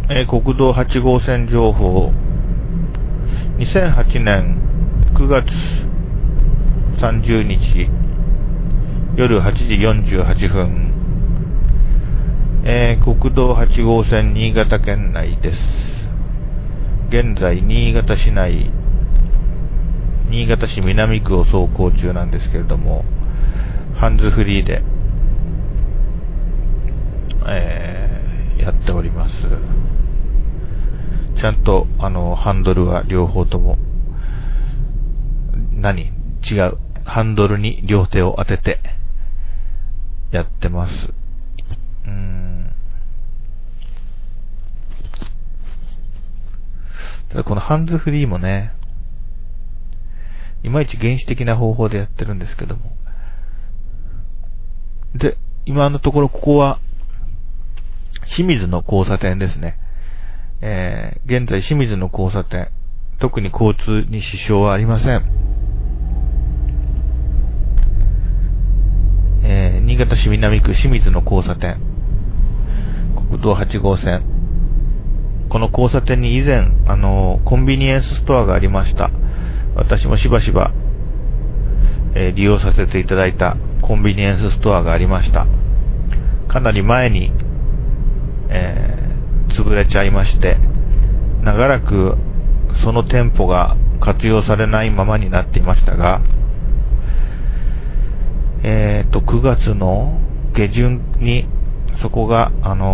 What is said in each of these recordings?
国道8号線情報。2008年9月30日夜8時48分、国道8号線新潟県内です。現在新潟市内、新潟市南区を走行中なんですけれども、ハンズフリーで、やっております。ちゃんとハンドルは両方とも違うハンドルに両手を当ててやってます。ただこのハンズフリーもね、いまいち原始的な方法でやってるんですけども、で今のところここは清水の交差点ですね。現在清水の交差点、特に交通に支障はありません。新潟市南区清水の交差点、国道8号線。この交差点に以前コンビニエンスストアがありました。私もしばしば、利用させていただいたコンビニエンスストアがありました。かなり前に、潰れちゃいまして、長らくその店舗が活用されないままになっていましたが、9月の下旬にそこが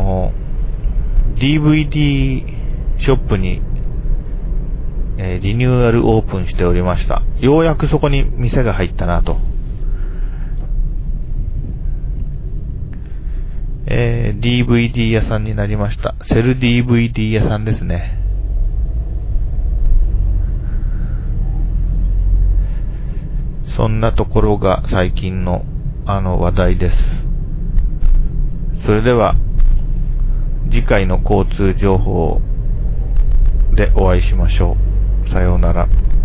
DVD ショップに、リニューアルオープンしておりました。ようやくそこに店が入ったなと。DVD 屋さんになりました。セル DVD 屋さんですね。そんなところが最近の話題です。それでは次回の交通情報でお会いしましょう。さようなら。